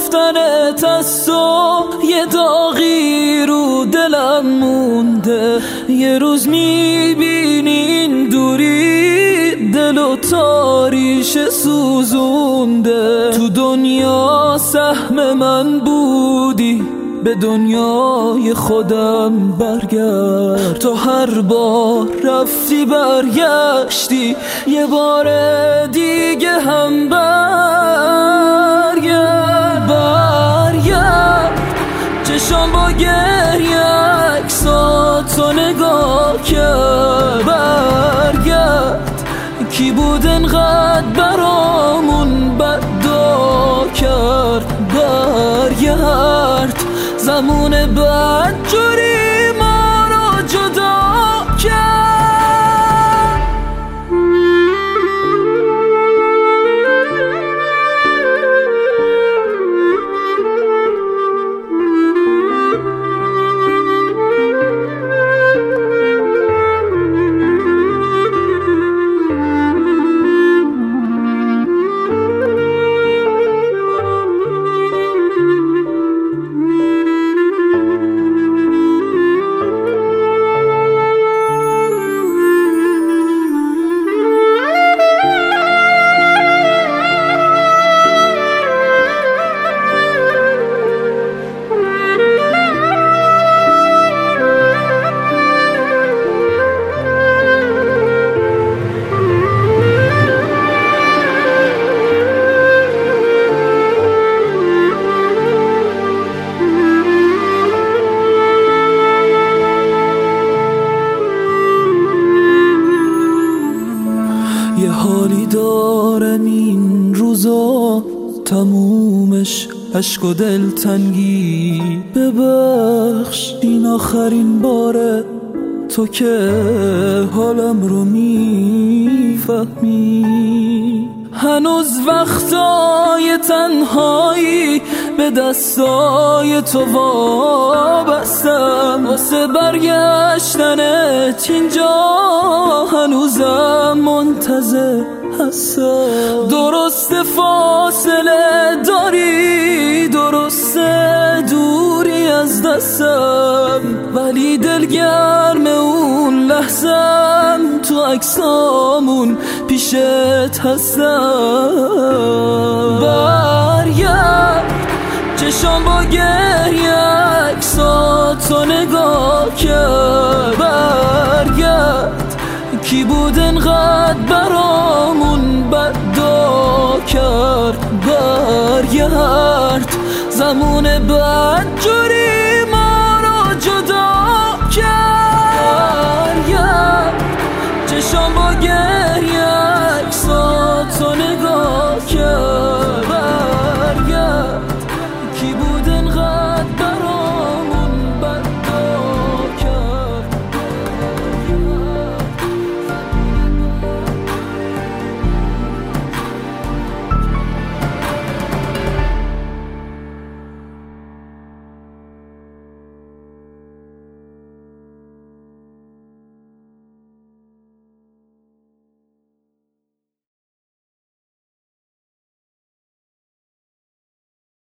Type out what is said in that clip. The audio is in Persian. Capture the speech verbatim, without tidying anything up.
رفتنت از تو یه داغی رو دلم مونده. یه روز میبینی این دوری دل و تاریش سوزونده. تو دنیا سهم من بودی، به دنیای خودم برگرد. تو هر بار رفتی برگشتی، یه بار دیگه هم برگرد. برگرد چشام با گریه عکساتو نگاه کرد. برگرد کی بود انقدر برامون بدا کرد. برگرد زمان بعد جوری ما رو جدا کرد. یه حالی دارم این روزا تمومش عشق و دلتنگی. ببخش این آخرین باره، تو که حالم رو میفهمی. هنوز وقتای تنهایی به دستای تو وابستم. واسه برگشتنت اینجا هنوزم منتظر هستم. درست فاصله داری، درست دوری از دستم، ولی دلگرم اون لحظم تو عکسامون پیشت هستم. برگرد چشام با گریه عکساتو نگاه کرد. برگرد کی بود انقدر برامون بدا کرد. برگرد زمان بعد جوری